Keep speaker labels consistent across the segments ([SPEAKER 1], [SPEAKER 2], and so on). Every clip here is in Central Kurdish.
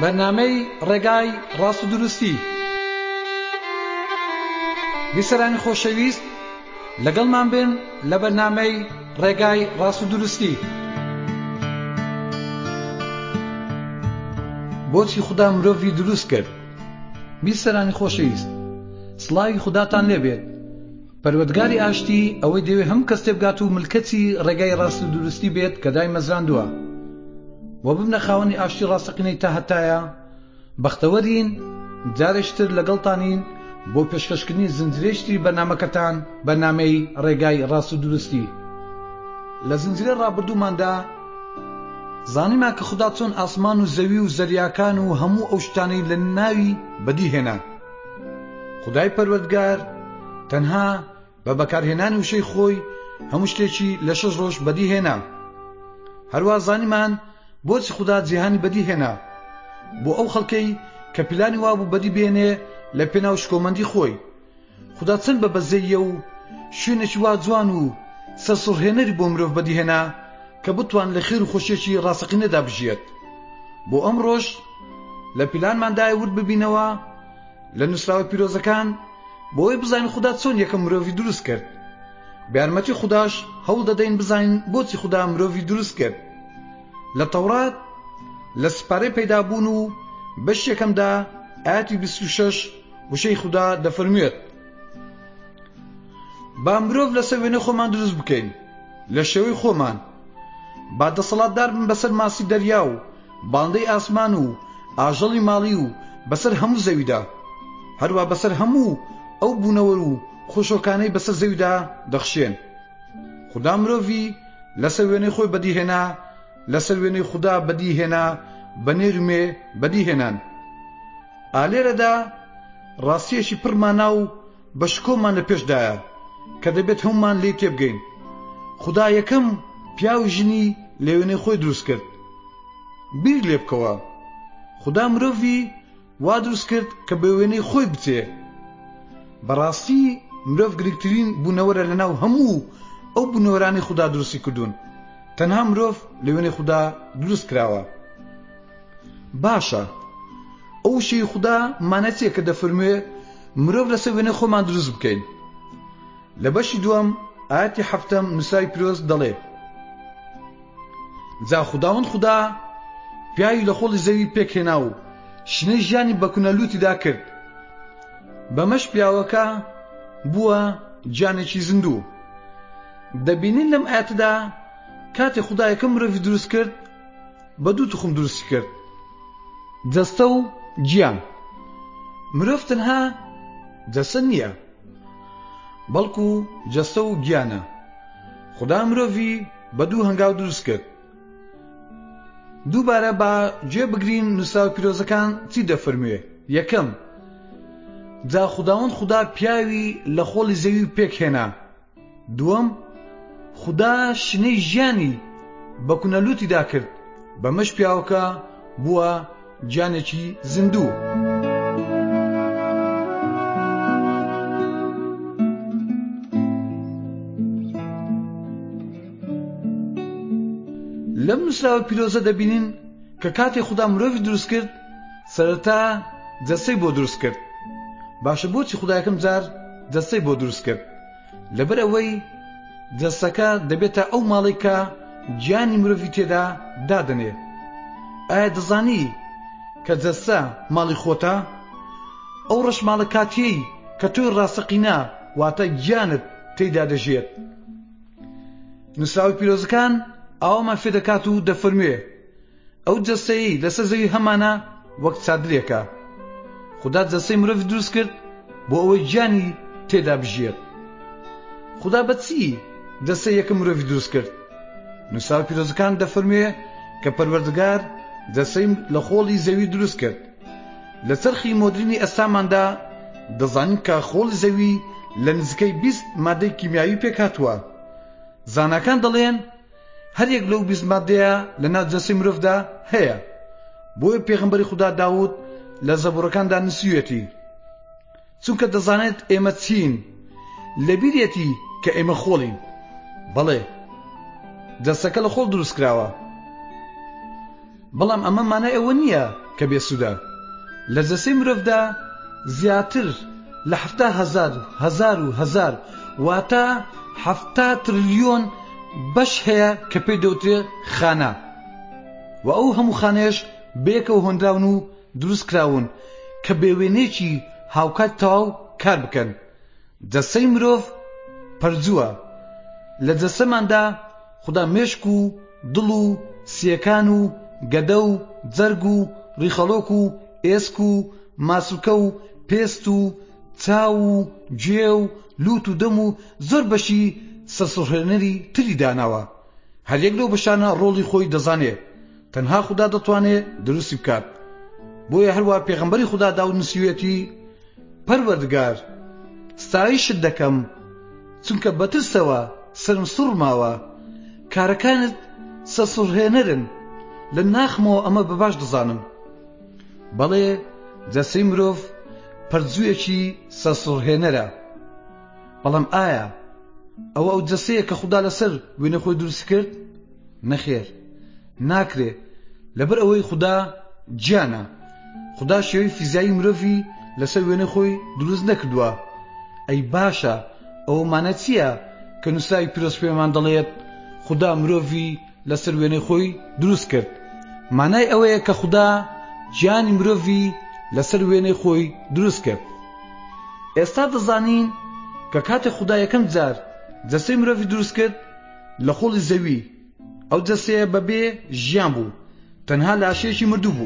[SPEAKER 1] بەرنامەی ڕێگای ڕاست و دروستی. بیسەرانی خۆشەویست، لەگەڵمان بن لە بەرنامەی ڕێگای ڕاست و دروستی. بۆچی خوددا مرۆڤی دروست کرد؟ بیسەرانی خۆشەویست، سڵاوی خودداتان لێبێت. پەروەردگاری ئاشتی ئەوەی دەوێت هەموو کەس تێبگات و ملکەتی ڕێگای ڕاست و دروستی بێت کە دای مەزراندووە و ببنە خاوەنی ئاشتی ڕاستەقینەی تا هەتایە. بەختەوەرین، جارێکتر لەگەڵتانین بۆ پێشکەشکردنی زنجیرەیەکی بەرنامەکەتان، بەرنامەی ڕێگای ڕاست و دروستی. لە زنجیرە ڕابردووماندا زانیمان کە خوددا چۆن ئاسمان و زەوی و زەریاکان و هەموو ئەو شتانەی لە ناوی بەدیهێنا. خودای پەروەردگار تەنها بە بەکارهێنانی وشەی خۆی هەموو شتێکی لە 6 ڕۆژ بەدیهێنا. هەروە زانیمان بۆچی خوددا جیهانی بەدیهێنا، بۆ ئەو خەڵکەی کە پیلانی وابوو بەدی بێنێ لە پێناو شکۆمەندی خۆی. خوددا چەند بە بەزەیە و شوێنێکی وا جوان و سەرسوڕهێنەری بۆ مرۆڤ بەدیهێنا کە بتوان لە خێر و خۆشیێکی ڕاستەقینەدا بژێت. بۆ ئەم ڕۆژ لە پیلانماندایە ورد ببینەوە لە نووسراوە پیرۆزەکان بۆ ئەوەی بزانین خوددا چۆن یەکەم مرۆڤی دروست کرد. بە یارمەتی خودداش هەوڵ دەدەین بزانین بۆچی خوددا مرۆڤی دروست کرد. لە تەورات لە سپارەی پەیدابوون و بەش یەکەمدا ئاەتی 26 وشەی خوددا دەفەرموێت: با مرۆڤ لەسەر وێنەی خۆمان دروست بکەین، لە شێوەی خۆمان، با دەسەڵاتدار بن بەسەر ماسی دەریا و باڵندەی ئاسمان و ئاژەڵی ماڵی و بەسەر هەموو زەویدا، هەروە بەسەر هەموو ئەو بوونەوە و خۆشۆکانەی بەسەر زەویدا دەخشێن. خوددا مرۆڤی لەسەر وێنەی خۆی بەدیهێنا، لەسەر وێنەی خوددا بەدیهێنا، بە نێرومێ بەدیهێنان. ئالێرەدا ڕاستیەکی پڕمانە و بەشکۆمان لە پێشدایە کە دەبێت هەمومان لێی تێبگەین. خوددا یەکەم پیا و ژنی لە وێنەی خۆی دروست کرد. بیر لێ بکەوە، خوددا مرۆڤی وا دروست کرد کە بە وێنەی خۆی بچێ. بەڕاستی مرۆڤ گرنگترین بوونەوەرە لەناو هەموو ئەو بوونەوەرانی خوددا دروستی کردوون. تەنها مرۆڤ لە وێنەی خوددا دروست کراوە. باشە، ئەو شەی خوددا مانەچیە کە دەفەرموێ مرۆڤ لەسەر وێنەی خۆمان دروست بکەین. لە بەشی دووەم ئاەتی 7 نووسراوی پیرۆز دەڵێ: جا خوداوەند خوددا پیاوی لە خۆڵی زەوی پێکهێنا و شنەی ژیانی بە کونەلووتیدا کرد. بەمەش پیاوەکە بووە گیانێکی زیندوو. دەبینین لەم ئاەتدا کاتێک خوددا یەکەم مرۆڤی دروست کرد، بە دوو تخم دروستی کرد: جەستە و گیان. مرۆڤ تەنها جەستە نییە، بەڵکو جەستە و گیانە. خوددا مرۆڤی بە دوو هەنگاو دروست کرد. دووبارە با گوێ بگرین نووسراوە پیرۆزەکان چی دەفەرموێ. یەکەم، جا خوداوەند خوددا پیاوی لە خۆڵی زەوی پێکهێنا. دووەم، خوددا شنەی ژیانی بە کونەلووتیدا کرد، بەمەش پیاوەکە بووە گیانێکی زیندوو. لەم نووسراوە پیرۆزە دەبینین کە کاتێک خوددا مرۆڤی دروست کرد، سەرەتا جەستەی بۆ دروست کرد. باشە، بۆچی خوددا یەکەم جار جەستەی بۆ دروست کرد؟ لەبەر ئەوەی جەستەکە دەبێتە ئەو ماڵی کە گیانی مرۆڤی تێدا دادەنێ. ئایا دەزانی کە جەستە ماڵی خۆتە؟ ئەو ڕەشماڵە کاتیەی کە تۆی ڕاستەقینە واتە گیانت تێیدا دەژێت. نووسراوی پیرۆزەکان ئاوامان فێ دەکات و دەفەرموێ ئەو جەستەیەی لەسەر زەوی هەمانە وەک چادرێکە. خوددا جەستەی مرۆڤی دروست کرد بۆ ئەوەی گیانی تێدا بژێت. خوددا بەچی جەستەی یەکەم مرۆڤی دروست کرد؟ نووسراوی پیرۆزەکان دەفەرموێ کە پەروەردگار جەستەی لە خۆڵی زەوی دروست کرد. لە چەرخی مۆدرنی ئێستاماندا دەزانین کە خۆڵی زەوی لە نزیکەی 20 مادەی کیمیاوی پێک هاتووە. زاناکان دەڵێن هەر یەک لەو 20 مادەیە لە ناو جەستەی مرۆڤدا هەیە. بۆیە پێغەمبەری خوددا داوود لە زەبوورەکاندا نووسیوێتی: چونکە دەزانێت ئێمە چین، لەبیرێتی کە ئێمە خۆڵین. بەڵێ، جەستەکە لە خۆڵ دروست کراوە. بەڵام ئەمە مانای ئەوە نییە کە کە بێسوودە. لە جەسەی مرۆڤدا زیاتر لە 7,000 واتە 7 تریلیۆن بەش هەیە کە پێی دەوترێ خانە، و ئەو هەموو خانەیەش بەیەکەوە هۆنراون و دروست کراون کە بە وێنەیەکی هاوکات تەواو کار بکەن. جەسەی مرۆڤ پەرجووە. لە جەسەماندا خوددا مێشک و دڵ و سیەکان و گەدە و جەرگ و ڕیخەڵۆک و ئێسک و ماسوولکە و پێست و چاو و گوێ و لوت و دەم و زۆر بەشی سەرسوڕهێنەری تری داناوە. هەریەک لەو بەشانە ڕۆڵی خۆی دەزانێ، تەنها خوددا دەتوانێت دروستی بکات. بۆیە هەروە پێغەمبەری خوددا داود نووسیوێتی: پەروەردگار، ستایشت دەکەم چونکە بەترسەوە سرم سوڕ ماوە، کارەکانت سەرسوڕهێنەرن، لە ناخمەوە ئەمە بەباش دەزانم. بەڵێ جەسەی مرۆڤ پەرجوویەکی سەرسوڕهێنەرە، بەڵام ئایا ئەو جەسەیە کە خوددا لەسەر وێنە خۆی دروست کرد؟ نەخێر، ناکرێ، لەبەر ئەوەی خوددا گیانە. خوددا شێوەی فیزیایی مرۆڤی لەسەر وێنە خۆی دروست نەکردووە. ئەی باشە، ئەوە مانە چییە کە نووسراوی پیرۆز پێمان دەڵێت خوددا مرۆڤی لەسەر وێنەی خۆی دروست کرد؟ مانای ئەوەیە کە خوددا گیانی مرۆڤی لەسەر وێنەی خۆی دروست کرد. ئێستا دەزانین کە کاتێک خوددا یەکەم جار جەسەی مرۆڤی دروست کرد لە خۆڵی زەوی، ئەو جەسەیە بەبێ ژیان بوو، تەنها لاشەیەکی مردوو بوو.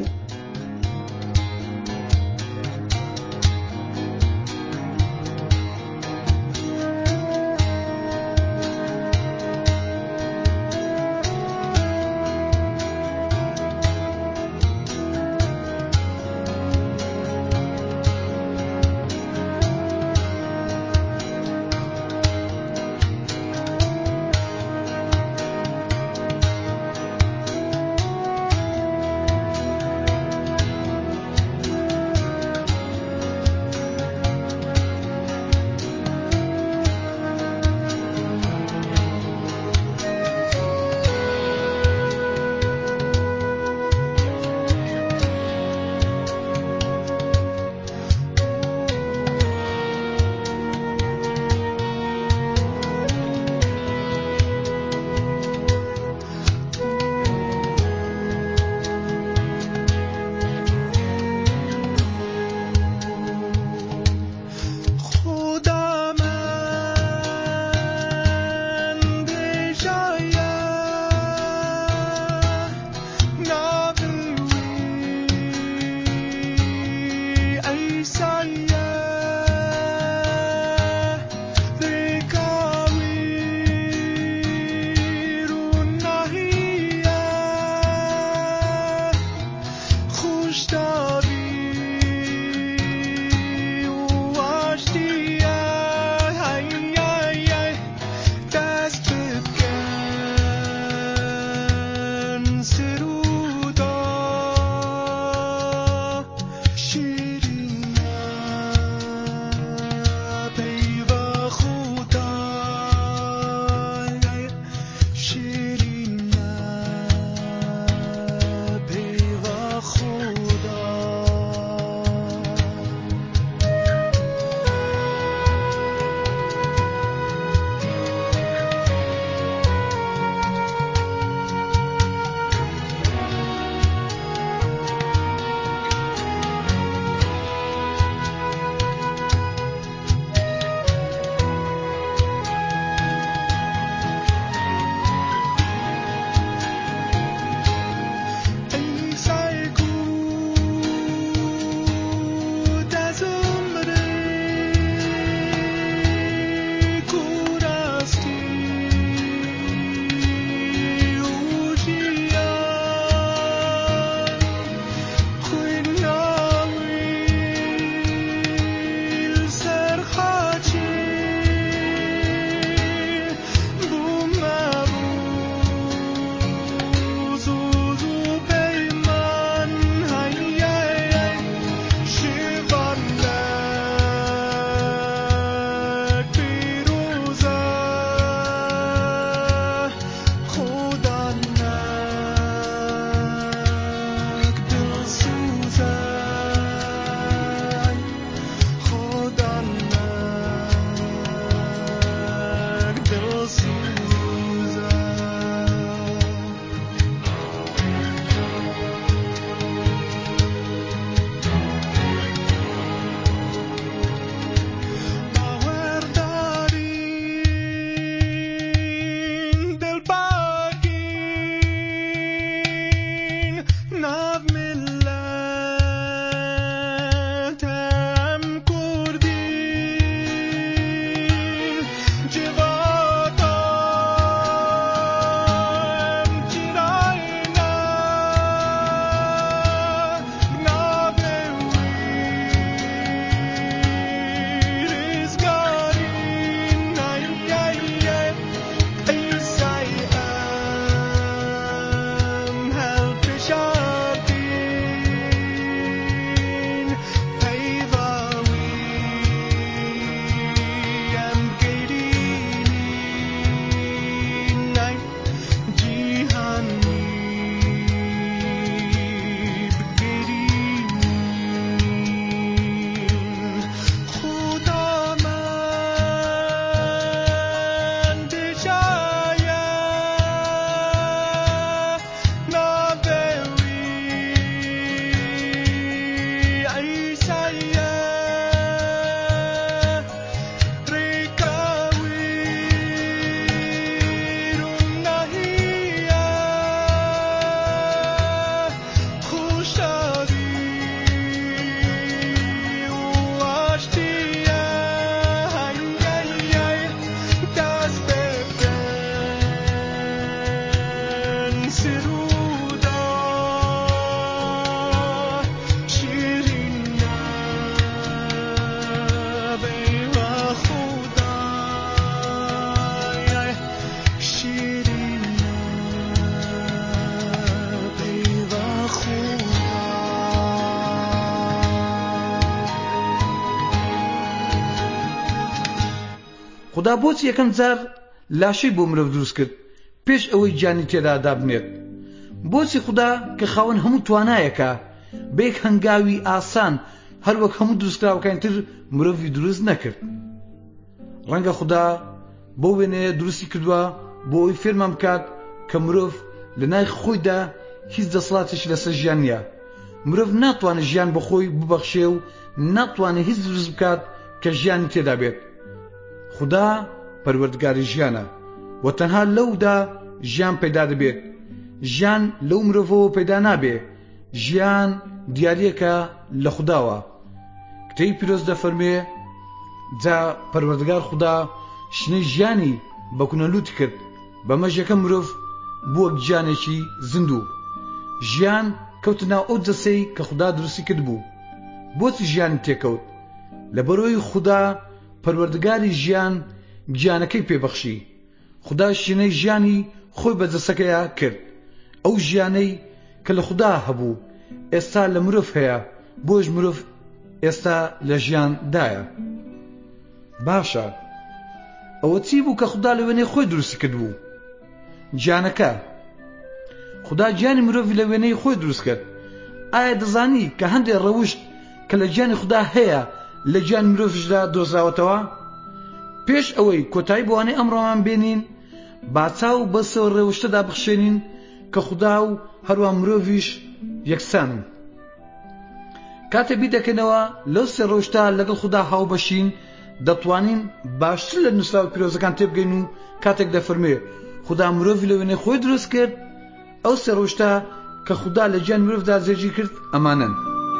[SPEAKER 1] خدا بۆچی یەکەم جار لاشەی بۆ مرۆڤ دروست کرد پێش ئەوەی گیانی تێدا دابنێت؟ بۆچی خدا کە خاوەن هەموو توانایەکە بە یەک هەنگاوی ئاسان هەروەک هەموو دروستکراوەکانی تر مرۆڤی دروست نەکرد؟ ڕەنگە خدا بۆ وێنەیە دروستی کردووە بۆ ئەوی فێرمان بکات کە مرۆڤ لە نای خۆیدا هیچ دەسەڵاتێکی لەسەر ژیان نییە. مرۆڤ ناتوانێت ژیان بە خۆی ببەخشێ و ناتوانێت هیچ دروست بکات کە ژیانی تێدا بێت. خدا پەروەردگاری ژیانە و تەنها لەودا ژیان پەیدا دەبێت. ژیان لەو مرۆڤەوە پەیدا نابێ. ژیان دیاریەکە لە خوداوە. کتەبی پیرۆز دەفەرمێ جا پەروەردگار خدا شنەی ژیانی بە کونەلووت کرد بەمەش یەکەم مرۆڤ بووە گیانێکی زیندوو. ژیان کەوتە ناو ئەو جەسەی کە خدا دروستی کرد بوو. بۆچی ژیانی تێکەوت؟ لەبەرەوەی خدا پەروەردگاری ژیان گیانەکەی پێبەخشی. خدا شنەی ژیانی خۆی بە جەسەکەیە کرد. ئەو ژیانەی کە لە خدا هەبوو ئێستا لە مرۆڤ هەیە، بۆش مرۆڤ ئێستا لە ژیاندایە. باشە، ئەوە چی بوو کە خدا لە وێنەی خۆی دروستی کرد بوو؟ گیانەکە. خدا گیانی مرۆڤی لە وێنەی خۆی دروست کرد. ئایا دەزانی کە هەندێک ڕەوشت کە لە گیانی خدا هەیە لە گیانی مرۆڤیشدا دۆزراوەتەوە؟ پێش ئەوەی کۆتایی بۆوانەی ئەمڕۆمان بێنین با چاو بەسەوە ڕێوشتەدا بخشێنین کە خدا و هەروە مرۆڤیش یەکسانن. کاتێ بیر دەکەنەوە لەو سێ ڕەوشتە لەگەڵ خدا هاوبەشین دەتوانین باشتر لە نووسراوی پیرۆزەکان تێبگەین و کاتێک دەفەرمێ خدا مرۆڤی لە وێنەی خۆی دروست کرد، ئەو سێ ڕەوشتە کە خدا لە گیانی مرۆڤدا جێگیر کرد ئەمانن: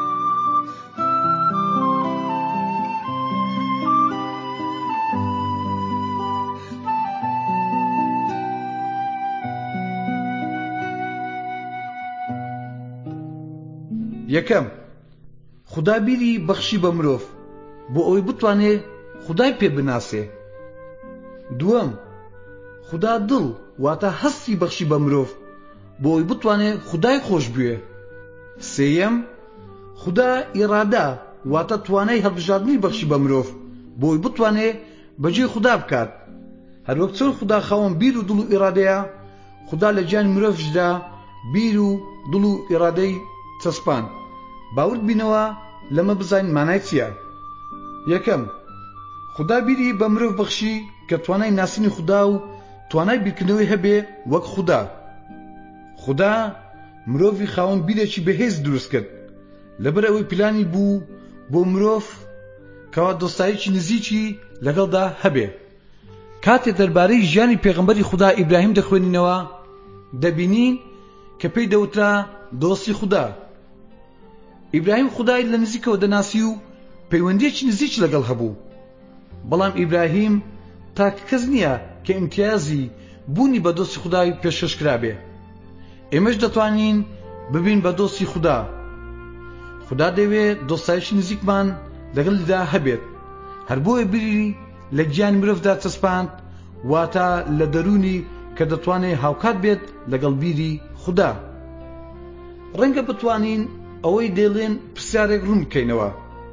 [SPEAKER 1] یەکەم، خدا بیری بەخشی بە مرۆڤ بۆ ئەوەی بتوانێ خدای پێ بناسێ. دووەم، خدا دڵ واتە هەستی بەخشی بە مرۆڤ بۆ ئەوەی بتوانێ خدای خۆش بوێ. سێیەم، خدا ئیرادە واتە توانای هەڵبژاردنی بەخشی بە مرۆڤ بۆ ئەوەی بتوانێ بەجێ خدا بکات. هەروەک چۆن خدا خاوەن بیر و دڵ و ئیرادەیە، خدا لە گیانی مرۆڤشدا بیر و دڵ و ئیرادەی چەسپان. باورت بینەوە لەمە بزانین مانای چییە؟ یەکەم، خدا بیری بە مرۆڤ بەخشی کە توانای ناسینی خدا و توانای بیرکردنەوەی هەبێ وەک خدا. خدا مرۆڤی خاوەن بیرێکی بەهێز دروست کرد لەبەر ئەوەی پلانی بوو بۆ مرۆڤ کەوا دۆستاییکی نزیکی لەگەڵدا هەبێ. کاتێ دەربارەی ژیانی پێغەمبەری خدا ئیبراهیم دەخوێنینەوە دەبینین کە پێی دەوترا دۆستی خدا. ئیبراهیم خدای لە نزیکەوە دەناسی و پەیوەندیەکی نزیک لەگەڵ هەبوو. بەڵام ئیبراهیم تاکە کەس نییە کە ئیمتیازی بوونی بە دۆستی خدای پێشکەش کرابێ. ئێمەش دەتوانین ببین بە دۆستی خدا. خدا دەوێت دۆستاییەکی نزیکمان لەگەڵیدا هەبێت. هەر بۆیە بیری لە گیانی مرۆڤدا چەسپاند واتە لە دەرونی کە دەتوانێت هاوکات بێت لەگەڵ بیری خدا. ڕەنگە بتوانین ئەوەی دەڵێن پرسیارێک ڕوون بکەینەوە: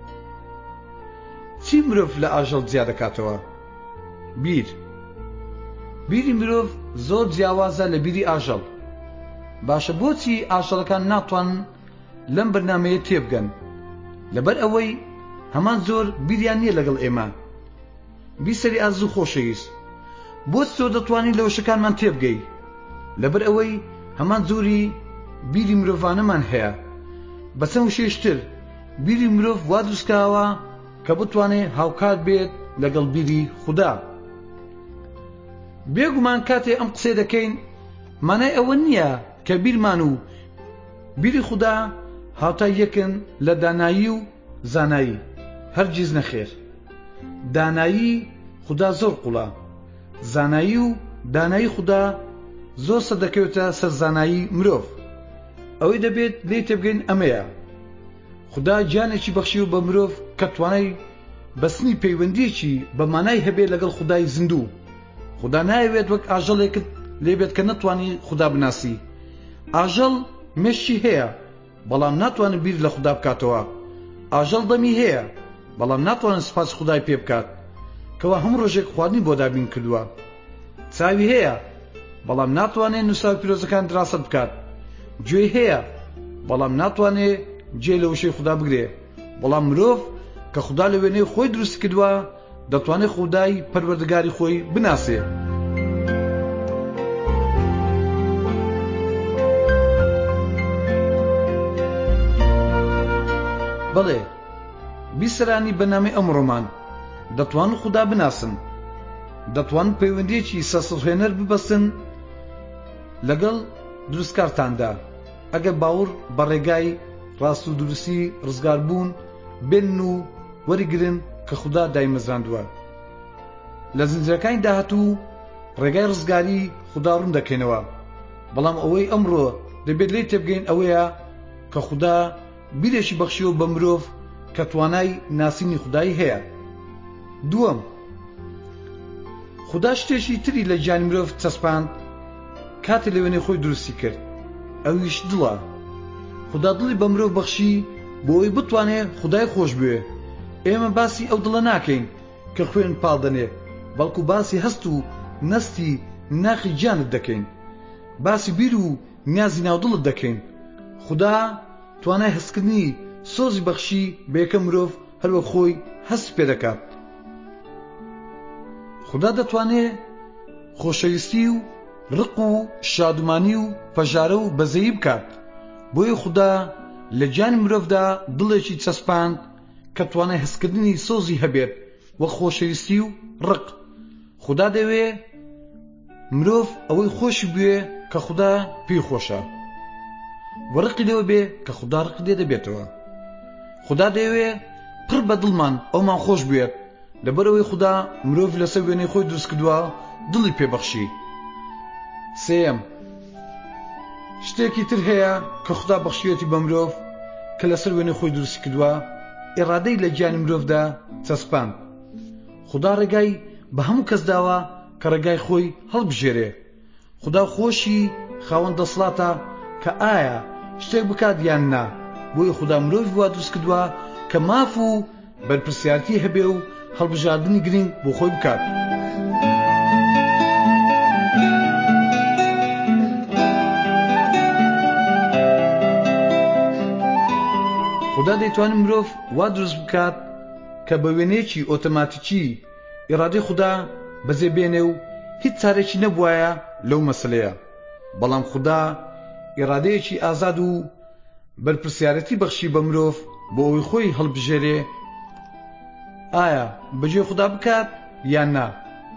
[SPEAKER 1] چی مرۆڤ لە ئاژەڵ جیا دەکاتەوە؟ بیری مرۆڤ زۆر جیاوازە لە بیری ئاژەڵ. باشە بۆچی ئاژەڵەکان ناتوانن لەم بەرنامەیە تێبگەن؟ لەبەر ئەوەی هەمان زۆر بیریان نییە لەگەڵ ئێمە. بیسەری ئازوو خۆشەویست، بۆچی تۆ دەتوانین لە وشەکانمان تێبگەی؟ لەبەر ئەوەی هەمان زۆری بیری مرۆڤانەمان هەیە. بەچەند وشەیەشتر بیری مرۆڤ وا دروستکراوە کە بتوانێت هاوکات بێت لەگەڵ بیری خدا. بێگومان کاتێ ئەم قسەی دەکەین مانای ئەوە نییە کە بیرمان و بیری خدا هاوتای یەکن لە دانایی و زانایی. هەرگیز نەخێر. دانایی خدا زۆر قوڵە. زانایی و دانایی خدا زۆر سەردەکەوێتە سەر زانایی مرۆڤ. ئەوەی دەبێت لێی تێبگەین ئەمەیە: خدا گیانێکی بەخشیوە بە مرۆڤ کە توانای بەستنی پەیوەندیەکی بە مانای هەبێت لەگەڵ خدای زیندوو. خدا نایەوێت وەک ئاژەڵێکت لێبێت کە نەتوانی خدا بناسی. ئاژەڵ مێشکی هەیە بەڵام ناتوانێت بیر لە خدا بکاتەوە. ئاژەڵ دەمی هەیە بەڵام ناتوانێت سوپاس خدای پێ بکات. کەوا هەموو ڕۆژێک خواردنی بۆ دابین کردووە. چاوی هەیە بەڵام ناتوانێت نووسراوی پیرۆزەکان دراست بکات. گوێی هەیە بەڵام ناتوانێت جێ لە وشەی خوددا بگرێ. بەڵام مرۆڤ کە خوددا لە وێنەی خۆی دروست کردووە دەتوانێت خودای پەروەردگاری خۆی بناسێ. بەڵێ بیسەرانی بەنامەی ئەمڕۆمان دەتوانن خوددا بناسن، دەتوانن پەیوەندیەکی سەرسوڕهێنەر ببەستن لەگەڵ دروستکارتاندا ئەگەر باوەڕ بە ڕێگای ڕاست و دروستی ڕزگاربوون بێنن و وەریگرن کە خوددا دایمەزراندووە. لە زنجیرەکانی داهاتوو ڕێگای ڕزگاری خوددا ڕوون دەکەینەوە، بەڵام ئەوەی ئەمڕۆ دەبێت لێی تێبگەین ئەوەیە کە خوددا بیرێکی بەخشیوە بە مرۆڤ کە توانای ناسینی خودایی هەیە. دووەم، خوددا شتێکی تری لە گیانی مرۆڤ چەسپاند کاتێ لە وێنەی خۆی دروستی کرد، ئەویش دڵە. خوددا دڵی بە مرۆڤ بەخشی بۆ ئەوەی بتوانێت خودای خۆش بوێ. ئێمە باسی ئەو دڵە ناکەین کە خوێن پاڵ دەنێ، بەڵکو باسی هەست و نەستی ناخی گیانت دەکەین، باسی بیر و نیازی ناودڵت دەکەین. خوددا توانای هەستکردنی سۆزی بەخشی بە یەکەم مرۆڤ هەروە خۆی هەست پێ دەکات. خوددا دەتوانێت خۆشەویستی و ڕق و شادومانی و پەژارە و بەزەیی بکات. بۆیە خوددا لە گیانی مرۆڤدا دڵێکی چەسپاند کە توانای هەستکردنی سۆزی هەبێت وەک خۆشەویستی و ڕق. خوددا دەوێت مرۆڤ ئەوەی خۆشی بوێ کە خوددا پێی خۆشە، وەڕقی لێوە بێ کە خوددا ڕق لێ دەبێتەوە. خوددا دەوێت پڕ بە دڵمان ئەومان خۆش بێت، لەبەرەوەی خوددا مرۆڤ لەسەر وێنەی خۆی دروست کردووە دڵی پێبەخشی. سێەم، شتێکی تر هەیە کە خوددا بەخشیوەتی بە مرۆڤ کە لەسەر وێنەی خۆی دروست کردووە، ئێرادەی لە گیانی مرۆڤدا چەسپاند. خوددا ڕێگای بە هەموو کەس داوە کە ڕێگای خۆی هەڵبژێرێ. خوددا خۆشی خاوەن دەسەڵاتە کە ئایا شتێک بکات یان نا. بۆیە خوددا مرۆڤی وا دروست کردووە کە ماف و بەرپرسیارەتی هەبێ و هەڵبژاردننی گرنگ بۆ خۆی بکات. خوددا دەیتوانێت مرۆڤ وا دروست بکات کە بە وێنەیەکی ئۆتۆماتیکی ئێرادەی خوددا بەجێبێنێ و هیچ چارێکی نەبوایە لەو مەسەلەیە. بەڵام خوددا ئێرادەیەکی ئازاد و بەرپرسیارەتی بەخشی بە مرۆڤ بۆ ئەوەی خۆی هەڵبژێرێ ئایا بەجێ خوددا بکات یان نا.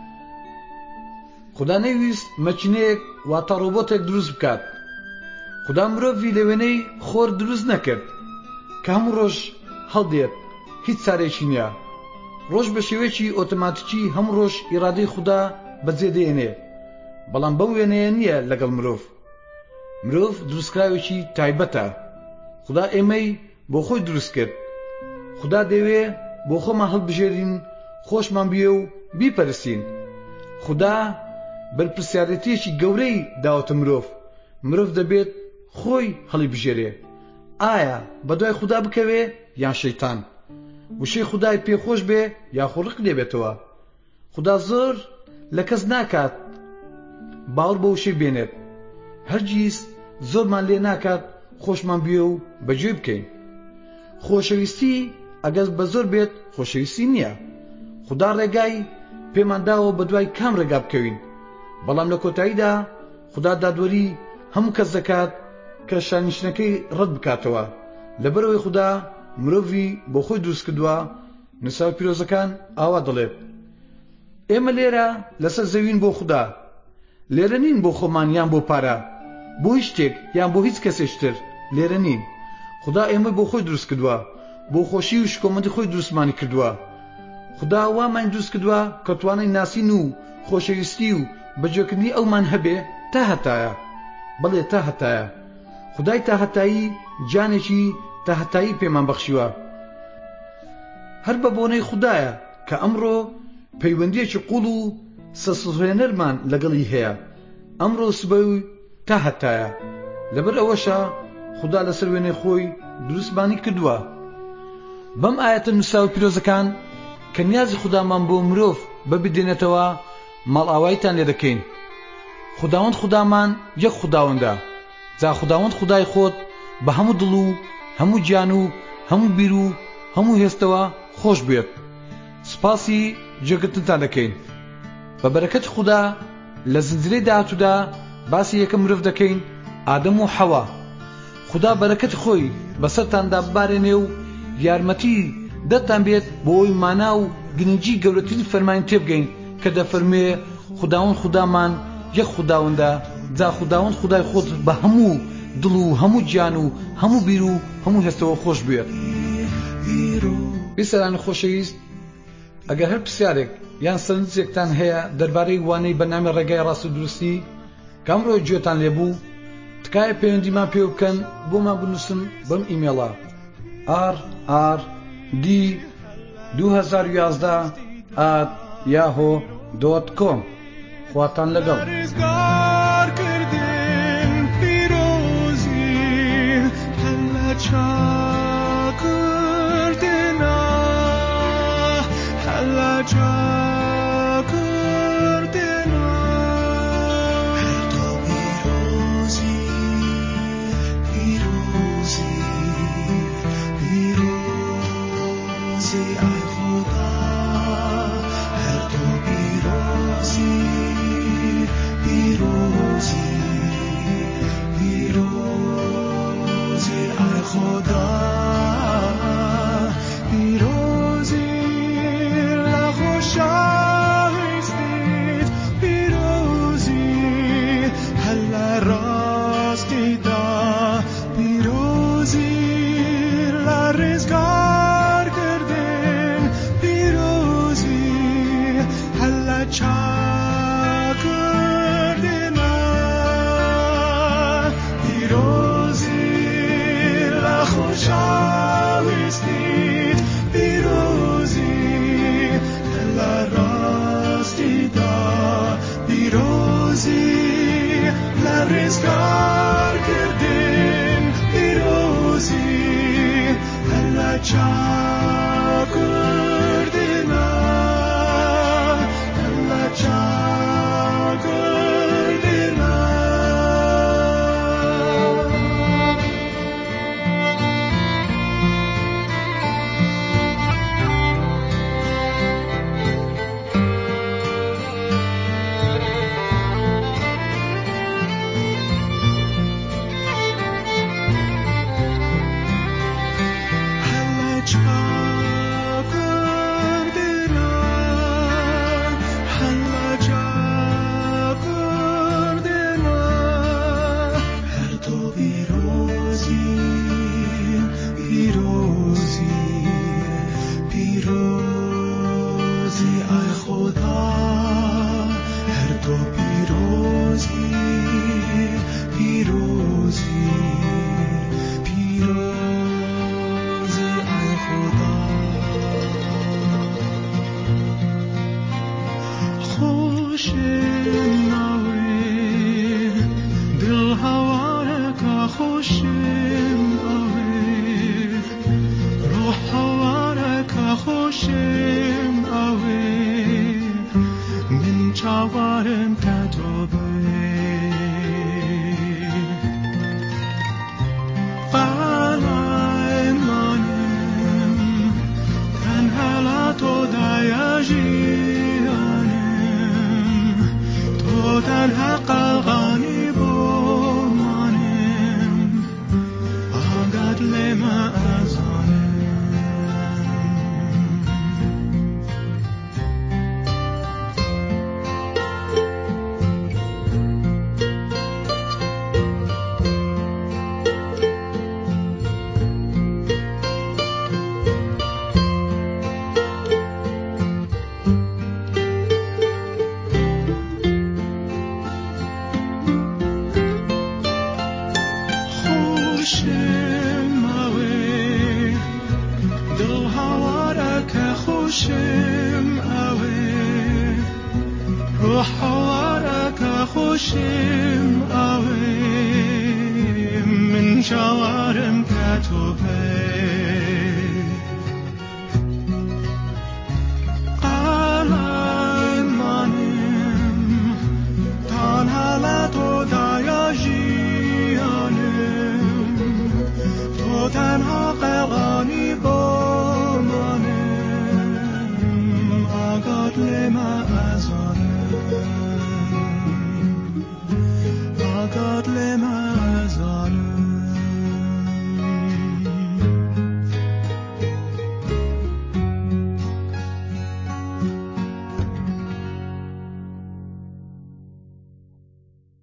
[SPEAKER 1] خوددا نەیویست مەکینەیەک واتە ڕۆبۆتێک دروست بکات. خوددا مرۆڤی لە وێنەی خۆر دروست نەکرد کە هەموو ڕۆژ هەڵدێت، هیچ چارێکی نییە. ڕۆژ بە شێوەیەکی ئۆتۆماتیکی هەموو ڕۆژ ئیرادەی خوددا بەجێ دێنێ، بەڵام بەو وێنەیە نییە لەگەڵ مرۆڤ. مرۆڤ دروستکراوێکی تایبەتە. خوددا ئێمەی بۆ خۆی دروست کرد. خوددا دەوێ بۆ خۆمان هەڵبژێرین، خۆشمان بیێ و بیپەرستین. خوددا بەرپرسیارەتیەکی گەورەی داوەتە مرۆڤ. مرۆڤ دەبێت خۆی هەڵی بژێرێ، ئایا بەدوای خوددا بکەوێ یان شەیتان، وشەی خودای پێخۆش بێ یاخۆ ڕق لێبێتەوە. خوددا زۆر لە کەس ناکات باوەڕ بە وشەی بێنێت، هەرگیز زۆرمان لێ ناکات خۆشمان بیێ و بەگوێ بکەین. خۆشەویستی ئەگەر بە زۆر بێت خۆشەویستی نییە. خوددا ڕێگای پێمان داوە بە دوای کام ڕێگا بکەوین، بەڵام لە کۆتاییدا خوددا دادوەری هەموو کەس دەکات کە شانیشتەکەی ڕەت بکاتەوە. لەبەرەوەی خوددا مرۆڤی بۆ خۆی دروست کردووە. نووسراوی پیرۆزەکان ئاوا دەڵێت ئێمە لێرە لەسەر زەوین بۆ خوددا، لێرە نین بۆ خۆمان یان بۆ پارە، بۆ هیچ شتێک یان بۆ هیچ کەسێکتر لێرە نین. خوددا ئێمە بۆ خۆی دروست کردووە، بۆ خۆشی و شکۆمەتی خۆی دروستمانی کردووە. خوددا وامان دروست کردووە کە توانای ناسین و خۆشەویستی و بەجێکردنی ئەومان هەبێ تا هەتایە. بەڵێ تا هەتایە. خودای تا هەتایی جانێکی تا هەتایی پێمان بەخشیوە. هەر بە بۆنەی خوددایە کە ئەمڕۆ پەیوەندیەکی قوڵ و سەرسوڕهێنەرمان لەگەڵی هەیە. ئەمڕۆ سبەی تا هەتایە. لەبەر ئەوەشە خوددا لەسەر وێنەی خۆی دروستمانی کردووە. بەم ئاەتە نووسراوی پیرۆزەکان کە نیازی خوددامان بۆ مرۆڤ ببدێنێتەوە ماڵئاواییتان لێ دەکەین. خوداوەند خودامان یەک خوداوەندە. جا خوداوەند خودای خۆت بە هەموو دڵ و هەموو گیان و هەموو بیر و هەموو هێستەوە خۆش بێت. سپاسی جێگرتنتان دەکەین. بە بەرەکەتی خوددا لە زنجیرەی داهاتوودا باسی یەکەم مرۆڤ دەکەین، ئادەم و حەوا. خوددا بەرەکەتی خۆی بەسەرتاندا ببارێنێ و یارمەتی دەتان بێت بۆ ئەوی مانا و گرنگی گەورەترین فەرمانی تێبگەین کە دەفەرمێ خوداوەند خودامان یەک خوداوەندە. جا خوداوەند خودای خۆت بە هەموو دڵ و هەموو گیان و هەموو بیر و هەموو هێستەوە خۆش بێت. بیسەرانی خۆشەویست، ئەگەر هەر پرسیارێک یان سەرنجێکتان هەیە دەربارەی وانەی بەنامە ڕێگای ڕاست و دروستی کامڕۆی گوێتان لێبوو، تکایە پەیوەندیمان پێ بکەن، بۆمان بنووسن بەم ئیمێڵە rrd2011@yahoo.com. خواتان لەگەڵ.
[SPEAKER 2] خوشم آوه من شوارم کتوبه